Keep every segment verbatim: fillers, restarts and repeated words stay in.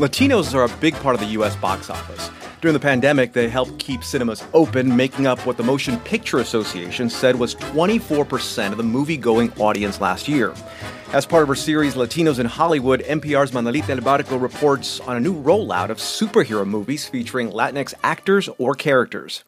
Latinos are a big part of the U S box office. During the pandemic, they helped keep cinemas open, making up what the Motion Picture Association said was twenty-four percent of the movie-going audience last year. As part of her series, Latinos in Hollywood, N P R's Manolita El Barco reports on a new rollout of superhero movies featuring Latinx actors or characters.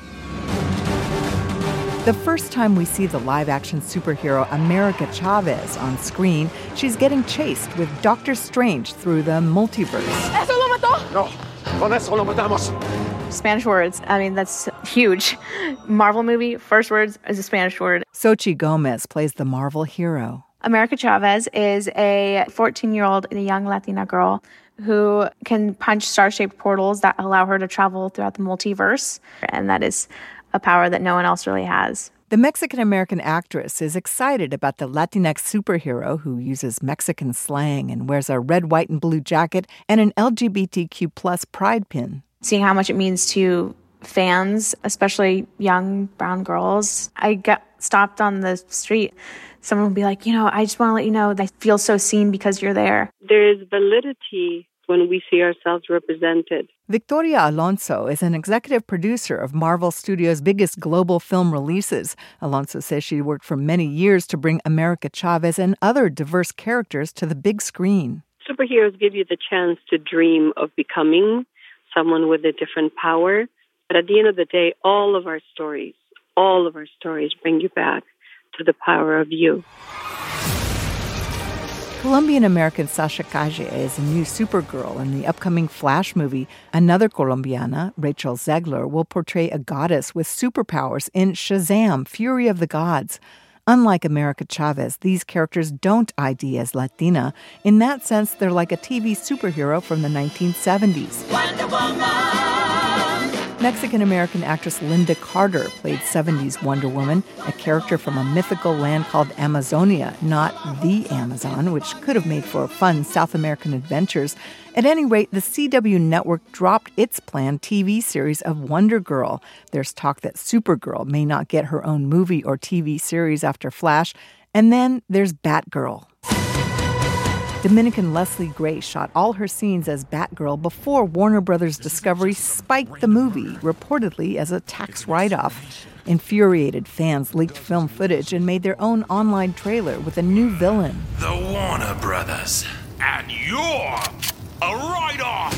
The first time we see the live-action superhero America Chavez on screen, she's getting chased with Doctor Strange through the multiverse. ¿Eso lo mató? No, con eso lo matamos. Spanish words, I mean, that's huge. Marvel movie, first words is a Spanish word. Xochitl Gomez plays the Marvel hero. America Chavez is a fourteen-year-old and a young Latina girl who can punch star-shaped portals that allow her to travel throughout the multiverse, and that is a power that no one else really has. The Mexican-American actress is excited about the Latinx superhero who uses Mexican slang and wears a red, white, and blue jacket and an L G B T Q plus pride pin. Seeing how much it means to fans, especially young brown girls. I got stopped on the street. Someone would be like, you know, I just want to let you know that I feel so seen because you're there. There is validity when we see ourselves represented. Victoria Alonso is an executive producer of Marvel Studios' biggest global film releases. Alonso says she worked for many years to bring America Chavez and other diverse characters to the big screen. Superheroes give you the chance to dream of becoming someone with a different power. But at the end of the day, all of our stories, all of our stories bring you back to the power of you. Colombian-American Sasha Calle is a new Supergirl in the upcoming Flash movie. Another Colombiana, Rachel Zegler, will portray a goddess with superpowers in Shazam! Fury of the Gods. Unlike America Chavez, these characters don't I D as Latina. In that sense, they're like a T V superhero from the nineteen seventies. Wonder Woman! Mexican-American actress Linda Carter played seventies Wonder Woman, a character from a mythical land called Amazonia, not the Amazon, which could have made for fun South American adventures. At any rate, the C W network dropped its planned T V series of Wonder Girl. There's talk that Supergirl may not get her own movie or T V series after Flash. And then there's Batgirl. Dominican Leslie Gray shot all her scenes as Batgirl before Warner Brothers Discovery spiked the movie, reportedly as a tax write-off. Infuriated fans leaked film footage and made their own online trailer with a new villain. The Warner Brothers. And you're a write-off!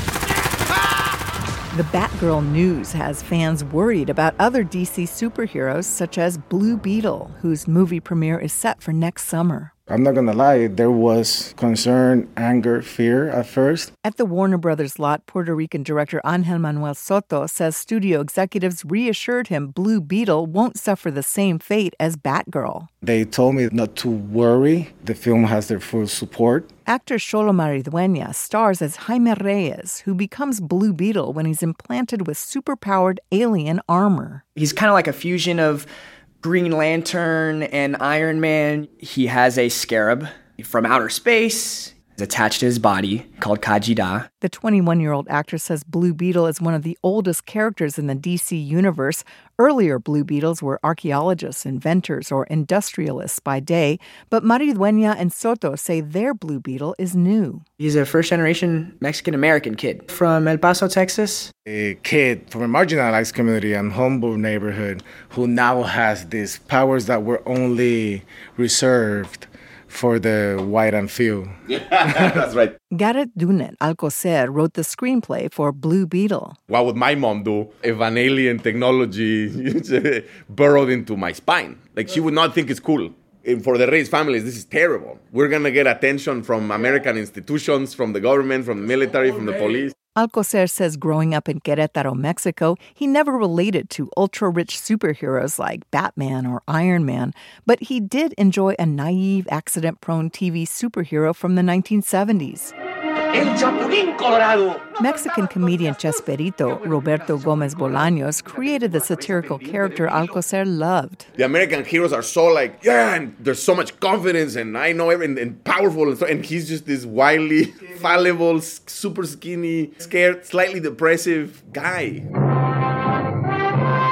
The Batgirl news has fans worried about other D C superheroes such as Blue Beetle, whose movie premiere is set for next summer. I'm not going to lie, there was concern, anger, fear at first. At the Warner Brothers lot, Puerto Rican director Angel Manuel Soto says studio executives reassured him Blue Beetle won't suffer the same fate as Batgirl. They told me not to worry. The film has their full support. Actor Xolo Maridueña stars as Jaime Reyes, who becomes Blue Beetle when he's implanted with superpowered alien armor. He's kind of like a fusion of Green Lantern and Iron Man. He has a scarab from outer space attached to his body called Kajida. The twenty-one-year-old actress says Blue Beetle is one of the oldest characters in the D C universe. Earlier Blue Beetles were archaeologists, inventors, or industrialists by day, but Maridueña and Soto say their Blue Beetle is new. He's a first-generation Mexican-American kid from El Paso, Texas. A kid from a marginalized community and humble neighborhood who now has these powers that were only reserved for the white and few. That's right. Gareth Dunet Alcocer wrote the screenplay for Blue Beetle. What would my mom do if an alien technology burrowed into my spine? Like, she would not think it's cool. And for the Reyes families, this is terrible. We're going to get attention from American institutions, from the government, from the military, from the police. Alcocer says growing up in Querétaro, Mexico, he never related to ultra-rich superheroes like Batman or Iron Man, but he did enjoy a naive, accident-prone T V superhero from the nineteen seventies. El Chapulín Colorado. Mexican comedian Chespirito, Roberto Gómez Bolaños, created the satirical character Alcocer loved. The American heroes are so like, yeah, and there's so much confidence, and I know everything, and powerful, and, so, and he's just this wildly fallible, super skinny, scared, slightly depressive guy.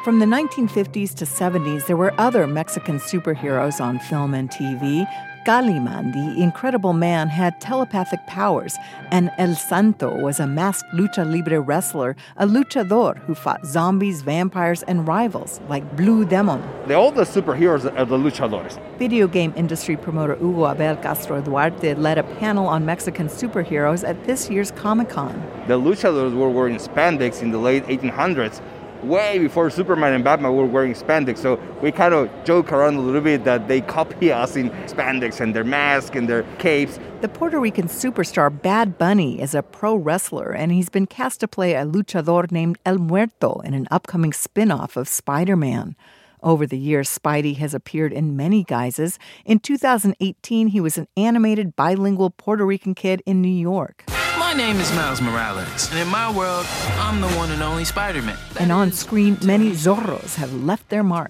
From the nineteen fifties to seventies, there were other Mexican superheroes on film and T V. Caliman, the Incredible Man, had telepathic powers, and El Santo was a masked lucha libre wrestler, a luchador who fought zombies, vampires, and rivals like Blue Demon. The oldest superheroes are the luchadores. Video game industry promoter Hugo Abel Castro Duarte led a panel on Mexican superheroes at this year's Comic-Con. The luchadors were wearing spandex in the late eighteen hundreds. Way before Superman and Batman were wearing spandex. So we kind of joke around a little bit that they copy us in spandex and their masks and their capes. The Puerto Rican superstar Bad Bunny is a pro wrestler, and he's been cast to play a luchador named El Muerto in an upcoming spin-off of Spider-Man. Over the years, Spidey has appeared in many guises. In two thousand eighteen, he was an animated bilingual Puerto Rican kid in New York. My name is Miles Morales, and in my world, I'm the one and only Spider-Man. And on screen, many Zorros have left their mark.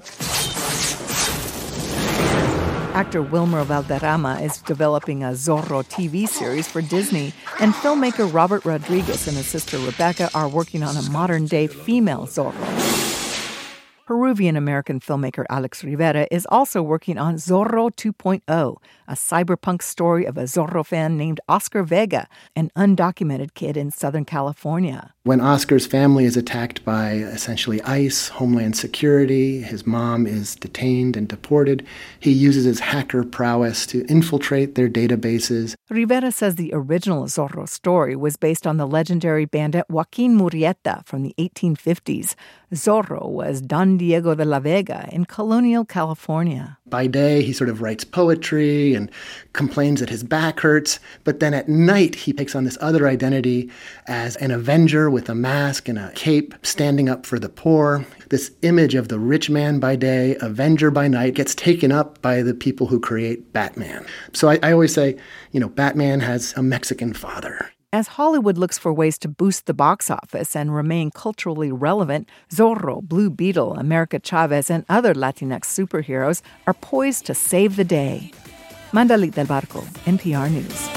Actor Wilmer Valderrama is developing a Zorro T V series for Disney, and filmmaker Robert Rodriguez and his sister Rebecca are working on a modern-day female Zorro. Peruvian-American filmmaker Alex Rivera is also working on Zorro two point oh, a cyberpunk story of a Zorro fan named Oscar Vega, an undocumented kid in Southern California. When Oscar's family is attacked by essentially ICE, Homeland Security, his mom is detained and deported, he uses his hacker prowess to infiltrate their databases. Rivera says the original Zorro story was based on the legendary bandit Joaquin Murrieta from the eighteen fifties. Zorro was Don Diego de la Vega in colonial California. By day, he sort of writes poetry and complains that his back hurts, but then at night he takes on this other identity as an avenger with a mask and a cape, standing up for the poor. This image of the rich man by day, avenger by night, gets taken up by the people who create Batman. So I, I always say, you know, Batman has a Mexican father. As Hollywood looks for ways to boost the box office and remain culturally relevant, Zorro, Blue Beetle, America Chavez, and other Latinx superheroes are poised to save the day. Mandalit del Barco, N P R News.